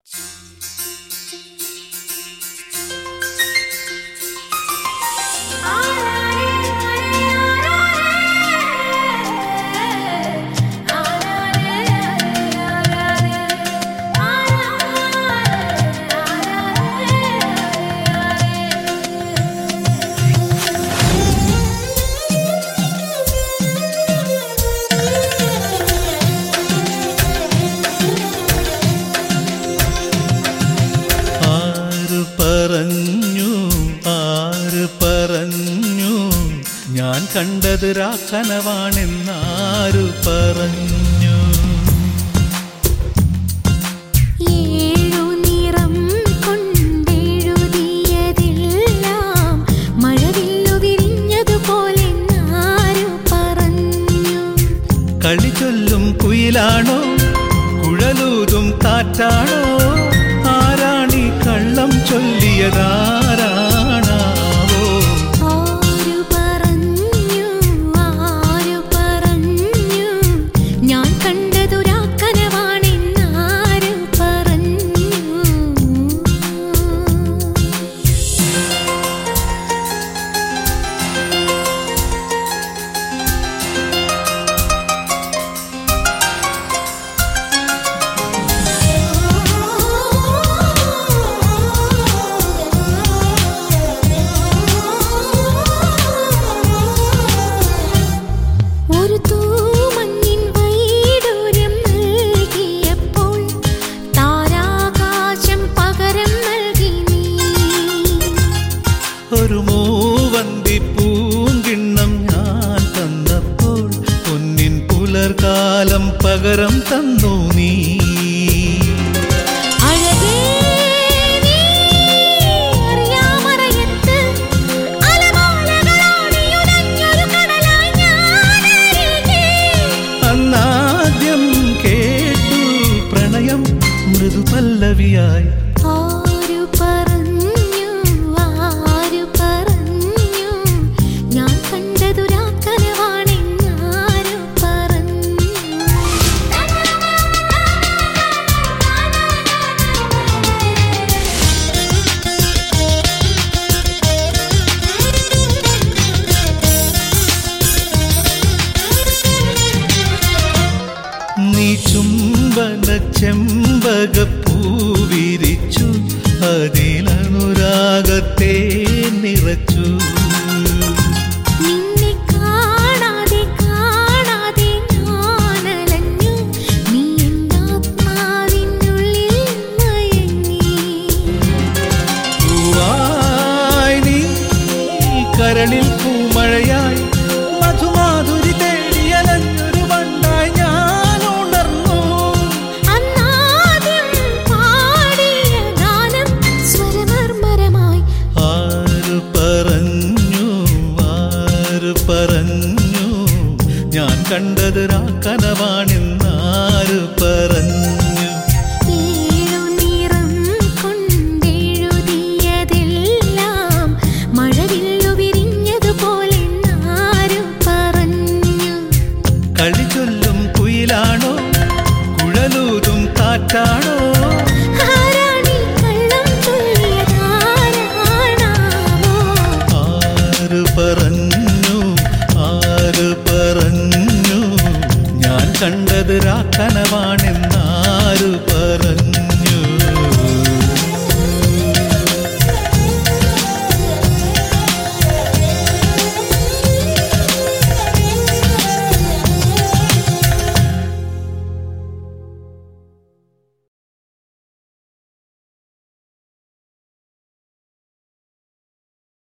ഞാൻ കണ്ടത് രാക്കനവാണെന്നാരു പറഞ്ഞു. ഏഴു നിറം കൊണ്ടെഴുതിയതെല്ലാം മഴവില്ലു വിരിഞ്ഞതുപോലെന്നാരു പറഞ്ഞു. കളി ചൊല്ലും കുയിലാണോ കുഴലൂതും കാറ്റാണോ ആരാണി കള്ളം ചൊല്ലിയതാരാണാവോ? ഞാൻ കണ്ടതു രാക്കനവാണെന്നാരു പറഞ്ഞു. ഒരു തൂമഞ്ഞിൻ വൈഡൂര്യം നൽകിയപ്പോൾ താരാകാശം പകരം നൽകി നീ. ഒരു മൂവന്തി പൂങ്കിണ്ണം ഞാൻ തന്നപ്പോൾ പൊന്നിൻ പുലർകാലം പകരം തന്നു നീ. അഴകേ നീ അറിയാമറയത്ത് അലമാലകളോടിയുലഞ്ഞൊരു കടലായി ഞാനരികെ. അന്നാദ്യം കേട്ടു പ്രണയം മൃദുപല്ലവിയായി. ആരു പറഞ്ഞു ഞാൻ കണ്ടതു രാക്കനവാണെന്നാരു പറഞ്ഞു. നീ ചുംബന ചെമ്പകപ്പൂവിരിച്ചു അതിലനുരാഗത്തെ നിറച്ചു. നിന്നെ കാണാതെ കാണാതെ ഞാനലഞ്ഞു നീ എന്നാത്മാവിനുള്ളിൽ മയങ്ങി. പൂവായി നീ കരളിൽ പൂമഴയായി മധുമാധുരി തേടിയലഞ്ഞൊരു വണ്ടായി ഞാൻ ഉണർന്നു. അന്നാദ്യം പാടിയ ഗാനം സ്വരമർമരമായി. ആര് പറഞ്ഞു ഞാൻ കണ്ടത് രാക്കനവാണെന്നാര് പറഞ്ഞു. ഏഴു നിറം കൊണ്ടെഴുതിയതെല്ലാം മഴവില്ലു വിരിഞ്ഞതുപോലെന്നാരു പറഞ്ഞു. കളി ചൊല്ലും കുയിലാണോ കുഴലൂതും കാറ്റാണോ ആരാണീ കള്ളം ചൊല്ലിയതാരാണാവോ? ആര് പറഞ്ഞു ഞാൻ കണ്ടത് രാക്കനവാണെന്നാര് പറഞ്ഞു.